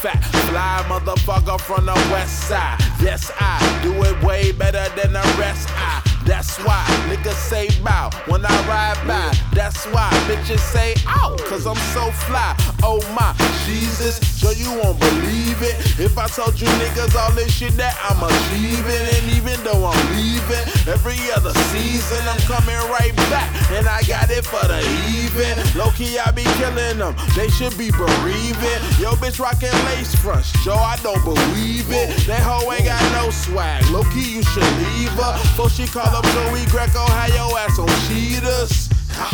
fat, fly motherfucker from the west side. Yes, I do it way better than the rest. That's why niggas say bow when I ride by. That's why bitches say ow, cause I'm so fly. Oh my Jesus, so you won't believe it if I told you niggas all this shit that I'm achieving. And even though I'm leaving every other season, I'm coming right back, and I got it for the even. Low-key, I be killing them, they should be bereaving. Yo, bitch rockin' lace fronts, Joe, I don't believe it. That hoe ain't got no swag, low-key, you should leave her. Before she call up Joey Greco, had your ass on cheaters.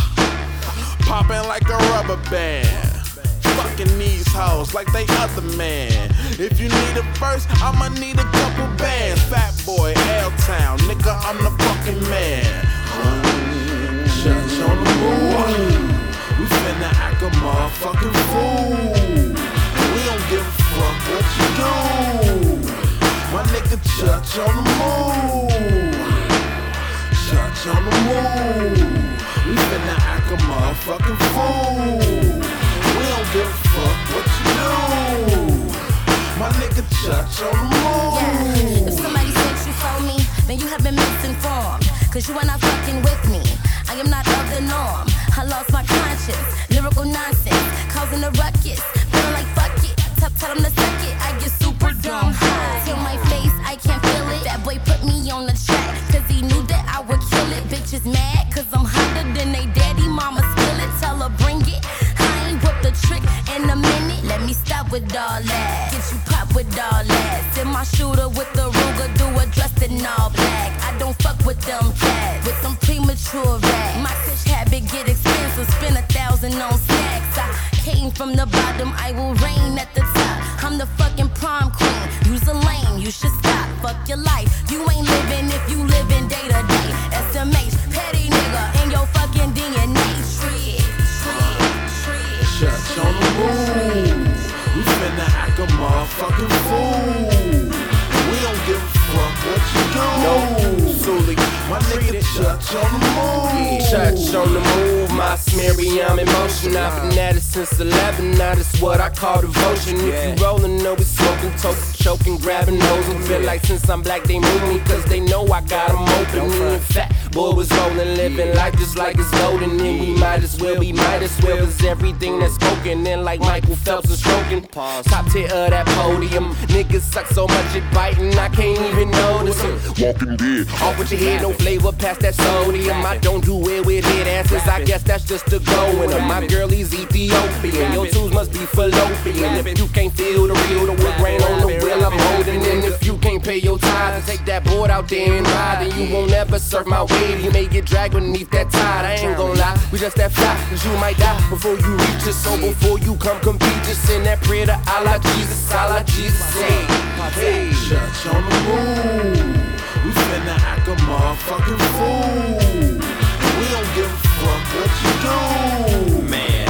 Poppin' like a rubber band. Fucking these hoes like they other man. If you need a verse, I'ma need a couple bands. Fat boy, L-Town, nigga, I'm the fucking man. Church on the move. We finna act a motherfucking fool. We don't give a fuck what you do. My nigga Church on the move. Church on the move. We finna act a motherfucking fool. We don't give a fuck what you do. My nigga Church on the move. Yeah. If somebody said you for me, then you have been misinformed. Cause you are not fucking with me. I am not of the norm. I lost my conscience. Lyrical nonsense, causing a ruckus. Feeling like fuck it. Tell them to suck it. I get super dumb high. Till my face, I can't feel it. That boy put me on the track, cause he knew that I would kill it. Bitches mad, cause I'm hotter than they daddy mama spill it. Tell her bring it. I ain't whipped the trick in a minute. Let me stop with all that. Get you pop with all that. Send my shooter with the Ruger, do a dressed in all black. I don't fuck with them cats, with some premature rap. My fish habit get expensive, spend 1,000 on snacks. I came from the bottom, I will reign at the top. I'm the fucking prom queen. Use a lane, you should stop. Fuck your life, you ain't living if you living day to day. SMH, petty nigga, in your fucking DNA. Church on the move. We finna act a motherfucking fool. We don't give a fuck what you do. No, Sully, my nigga Church on the move. Church on the move, my Mary, I'm in motion. I've been at it since 11, now that's what I call devotion. If you rollin', know we smoking, token, choking, grabbing nose. And feel like since I'm black, they move me, cause they know I got them open. Me and Fat Boy was rollin', living life just like it's golden. And we might as well, cause everything that's spoken. And like Michael Phelps is stroking. Top tier of that podium. Niggas suck so much it biting, I can't even notice them. Walking dead. Off with your head, no flavor past that sodium. I don't do it with head asses, I guess that's just the go in 'em. My girl, he's Ethiopian. Your tools must be fallopian. If you can't feel the real, the wood grain on the wheel I'm holding in. If you can't pay your tithes, take that board out there and ride. Then you won't ever surf my wave. You may get dragged beneath that tide. I ain't gon' lie, we just that fly, cause you might die before you reach it. So before you come compete, just send that prayer to Allah Jesus, Allah Jesus. Hey, Church on the move. We finna act a motherfucking fool. We don't give a fuck what you do. Man,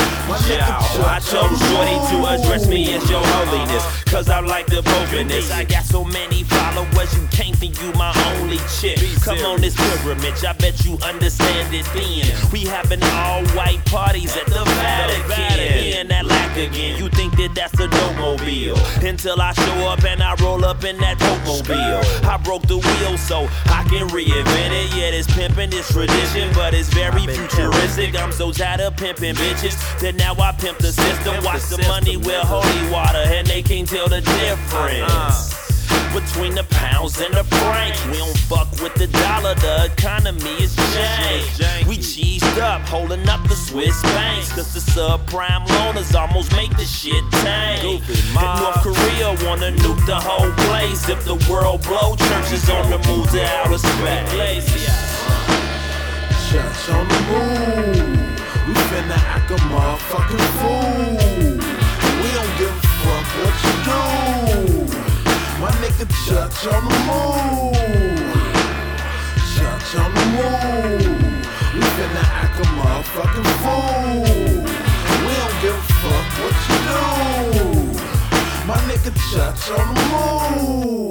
I chose Shorty to address me as your holiness, cause I like the brokenness. I got so many followers, you can't think you my only chick. Come on this pilgrimage, I bet you understand it then. We having all white parties at the Vatican. And that lack again, you think that that's a dope mobile, until I show up and I roll up in that dope mobile. I broke the wheel so I can reinvent it. Yeah, this pimping is tradition, but it's very futuristic. I'm so tired of pimping bitches that now I pimp the system. Watch the money with holy water and they can't tell the difference between the pounds and the francs. We don't fuck with the dollar, the economy is changed. We cheesed up, holding up the Swiss banks, cause the subprime loaners almost make the shit tank. And North Korea wanna nuke the whole place. If the world blow, churches on the move to outer space. Church on the move. We finna act a motherfucking fool. We don't give a fuck what you do. My nigga Church on the move. Church on the move. We finna act a motherfucking fool. We don't give a fuck what you do. My nigga Church on the move.